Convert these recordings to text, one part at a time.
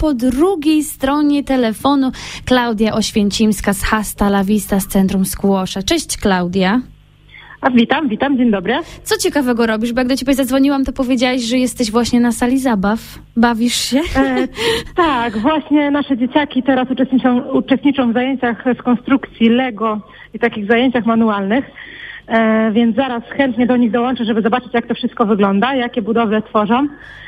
po drugiej stronie telefonu Klaudia Oświęcimska z Hasta La Vista z Centrum Skłosza. Cześć, Klaudia. Witam, dzień dobry. Co ciekawego robisz? Bo jak do ciebie zadzwoniłam, to powiedziałaś, że jesteś właśnie na sali zabaw. Bawisz się? Tak, właśnie nasze dzieciaki teraz uczestniczą w zajęciach z konstrukcji Lego i takich zajęciach manualnych, więc zaraz chętnie do nich dołączę, żeby zobaczyć, jak to wszystko wygląda, jakie budowle tworzą.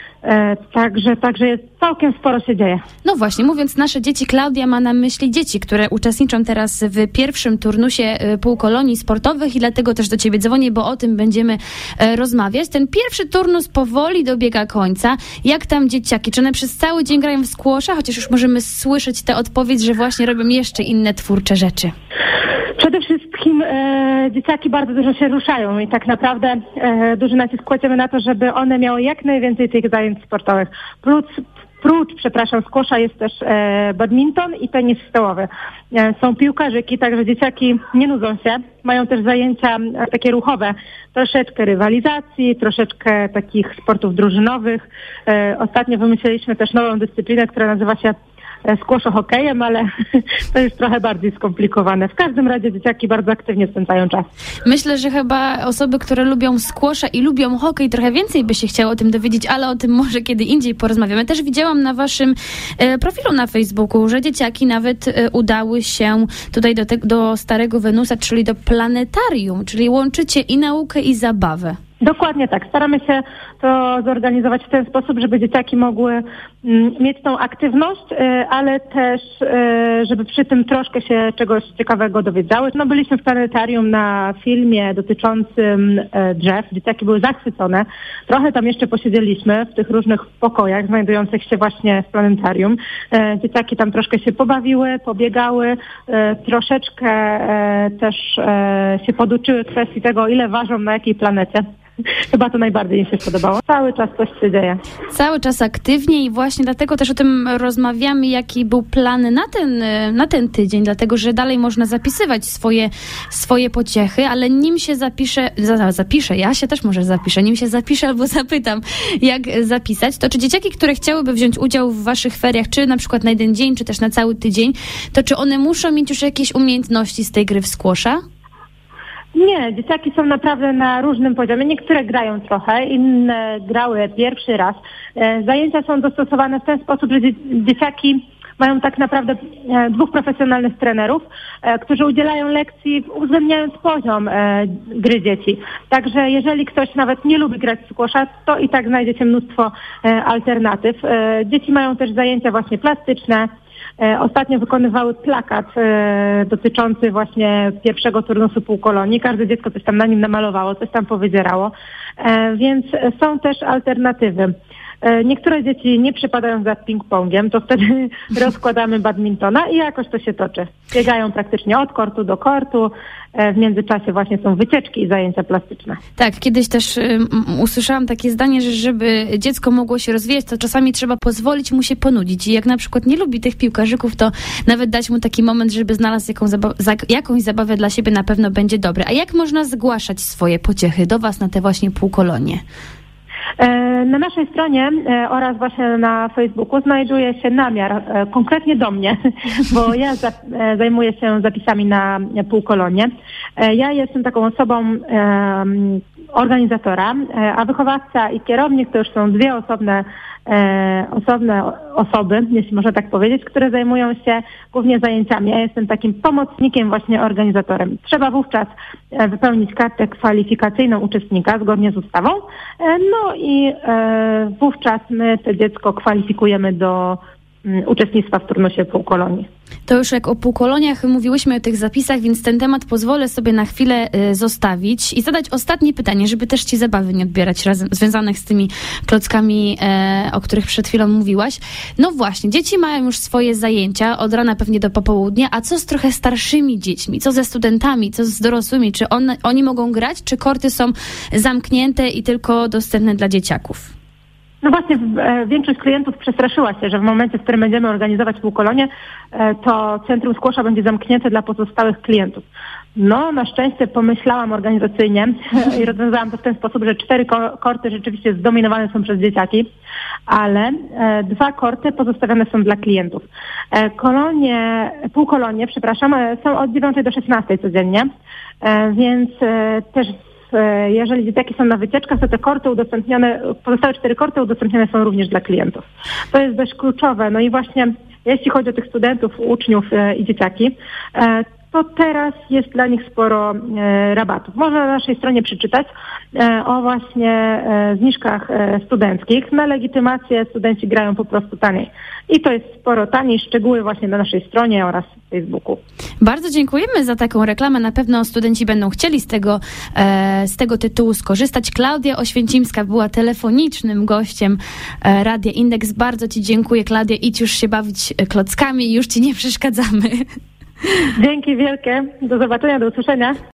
Także jest całkiem sporo się dzieje. No właśnie, mówiąc nasze dzieci, Klaudia ma na myśli dzieci, które uczestniczą teraz w pierwszym turnusie półkolonii sportowych i dlatego też do ciebie dzwonię, bo o tym będziemy rozmawiać. Ten pierwszy turnus powoli dobiega końca. Jak tam dzieciaki? Czy one przez cały dzień grają w skłosza? Chociaż już możemy słyszeć tę odpowiedź, że właśnie robią jeszcze inne twórcze rzeczy. Przede wszystkim dzieciaki bardzo dużo się ruszają i tak naprawdę duży nacisk kładziemy na to, żeby one miały jak najwięcej tych zajęć sportowych. Prócz skłosza jest też badminton i tenis stołowy. Są piłkarzyki, także dzieciaki nie nudzą się. Mają też zajęcia takie ruchowe, troszeczkę rywalizacji, troszeczkę takich sportów drużynowych. Ostatnio wymyśliliśmy też nową dyscyplinę, która nazywa się skłoszo hokejem, ale to jest trochę bardziej skomplikowane. W każdym razie dzieciaki bardzo aktywnie spędzają czas. Myślę, że chyba osoby, które lubią skłosza i lubią hokej, trochę więcej by się chciało o tym dowiedzieć, ale o tym może kiedy indziej porozmawiamy. Też widziałam na waszym profilu na Facebooku, że dzieciaki nawet udały się tutaj do Starego Wenusa, czyli do planetarium, czyli łączycie i naukę, i zabawę. Dokładnie tak. Staramy się to zorganizować w ten sposób, żeby dzieciaki mogły mieć tą aktywność, ale też, żeby przy tym troszkę się czegoś ciekawego dowiedziały. No, byliśmy w planetarium na filmie dotyczącym drzew. Dzieciaki były zachwycone. Trochę tam jeszcze posiedzieliśmy w tych różnych pokojach znajdujących się właśnie w planetarium. Dzieciaki tam troszkę się pobawiły, pobiegały, troszeczkę też się poduczyły kwestii tego, ile ważą na jakiej planecie. Chyba to najbardziej mi się podobało. Cały czas coś się dzieje. Cały czas aktywnie i właśnie dlatego też o tym rozmawiamy, jaki był plan na ten tydzień, dlatego że dalej można zapisywać swoje pociechy, ale nim się zapiszę, ja się też może zapiszę, nim się zapiszę albo zapytam, jak zapisać, to czy dzieciaki, które chciałyby wziąć udział w waszych feriach, czy na przykład na jeden dzień, czy też na cały tydzień, to czy one muszą mieć już jakieś umiejętności z tej gry w skłosza? Nie, dzieciaki są naprawdę na różnym poziomie. Niektóre grają trochę, inne grały pierwszy raz. Zajęcia są dostosowane w ten sposób, że dzieciaki mają tak naprawdę dwóch profesjonalnych trenerów, którzy udzielają lekcji uwzględniając poziom gry dzieci. Także jeżeli ktoś nawet nie lubi grać w skłosza, to i tak znajdziecie mnóstwo alternatyw. Dzieci mają też zajęcia właśnie plastyczne. Ostatnio wykonywały plakat dotyczący właśnie pierwszego turnusu półkolonii. Każde dziecko coś tam na nim namalowało, coś tam powydzierało, więc są też alternatywy. Niektóre dzieci nie przypadają za ping-pongiem, to wtedy rozkładamy badmintona i jakoś to się toczy. Biegają praktycznie od kortu do kortu. W międzyczasie właśnie są wycieczki i zajęcia plastyczne. Tak, kiedyś też usłyszałam takie zdanie, że żeby dziecko mogło się rozwijać, to czasami trzeba pozwolić mu się ponudzić. I jak na przykład nie lubi tych piłkarzyków, to nawet dać mu taki moment, żeby znalazł jakąś zabawę dla siebie, na pewno będzie dobre. A jak można zgłaszać swoje pociechy do was na te właśnie półkolonie? Na naszej stronie oraz właśnie na Facebooku znajduje się namiar konkretnie do mnie, bo ja zajmuję się zapisami na półkolonie. Ja jestem taką osobą organizatora, a wychowawca i kierownik to już są dwie osobne osoby, jeśli można tak powiedzieć, które zajmują się głównie zajęciami. Ja jestem takim pomocnikiem, właśnie organizatorem. Trzeba wówczas wypełnić kartę kwalifikacyjną uczestnika zgodnie z ustawą, no i wówczas my to dziecko kwalifikujemy do uczestnictwa w turnusie półkolonii. To już jak o półkoloniach mówiłyśmy, o tych zapisach, więc ten temat pozwolę sobie na chwilę zostawić i zadać ostatnie pytanie, żeby też ci zabawy nie odbierać związanych z tymi klockami, o których przed chwilą mówiłaś. No właśnie, dzieci mają już swoje zajęcia od rana pewnie do popołudnia, a co z trochę starszymi dziećmi? Co ze studentami? Co z dorosłymi? Czy oni mogą grać? Czy korty są zamknięte i tylko dostępne dla dzieciaków? No właśnie, większość klientów przestraszyła się, że w momencie, w którym będziemy organizować półkolonie, to Centrum Skłosza będzie zamknięte dla pozostałych klientów. No, na szczęście pomyślałam organizacyjnie i rozwiązałam to w ten sposób, że 4 korty rzeczywiście zdominowane są przez dzieciaki, ale 2 korty pozostawione są dla klientów. Półkolonie, są od 9 do 16 codziennie, więc też jeżeli dzieciaki są na wycieczkach, to te korty pozostałe 4 korty udostępnione są również dla klientów. To jest dość kluczowe. No i właśnie jeśli chodzi o tych studentów, uczniów i dzieciaki, to teraz jest dla nich sporo rabatów. Można na naszej stronie przeczytać o właśnie zniżkach studenckich. Na legitymację studenci grają po prostu taniej. I to jest sporo taniej, szczegóły właśnie na naszej stronie oraz Facebooku. Bardzo dziękujemy za taką reklamę. Na pewno studenci będą chcieli z tego tytułu skorzystać. Klaudia Oświęcimska była telefonicznym gościem Radia Indeks. Bardzo Ci dziękuję, Klaudia. Idź już się bawić klockami i już Ci nie przeszkadzamy. Dzięki wielkie. Do zobaczenia, do usłyszenia.